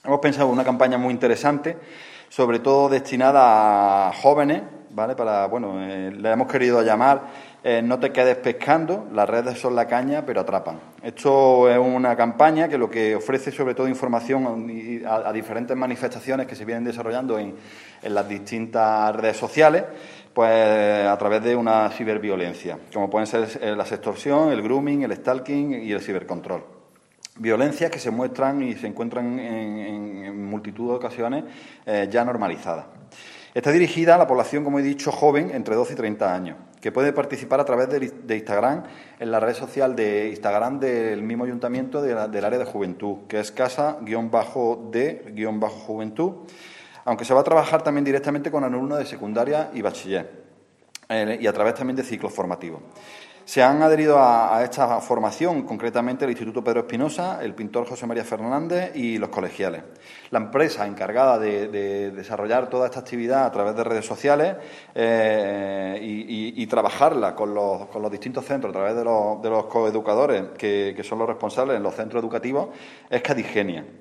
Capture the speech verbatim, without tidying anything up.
Hemos pensado en una campaña muy interesante, sobre todo destinada a jóvenes, ¿vale? Para, bueno, eh, le hemos querido llamar eh, No te quedes pescando, las redes son la caña, pero atrapan. Esto es una campaña que lo que ofrece sobre todo información a, a, a diferentes manifestaciones que se vienen desarrollando en, en las distintas redes sociales, pues a través de una ciberviolencia, como pueden ser la sextorsión, el grooming, el stalking y el cibercontrol. Violencias que se muestran y se encuentran en, en, en multitud de ocasiones eh, ya normalizadas. Está dirigida a la población, como he dicho, joven, entre doce y treinta años, que puede participar a través de, de Instagram, en la red social de Instagram del mismo ayuntamiento de la, del área de juventud, que es casa-de-juventud, aunque se va a trabajar también directamente con alumnos de secundaria y bachiller, eh, y a través también de ciclos formativos. Se han adherido a, a esta formación, concretamente el Instituto Pedro Espinosa, el pintor José María Fernández y los colegiales. La empresa encargada de, de desarrollar toda esta actividad a través de redes sociales eh, y, y, y trabajarla con los, con los distintos centros a través de los, de los coeducadores, que, que son los responsables en los centros educativos, es Cadigenia.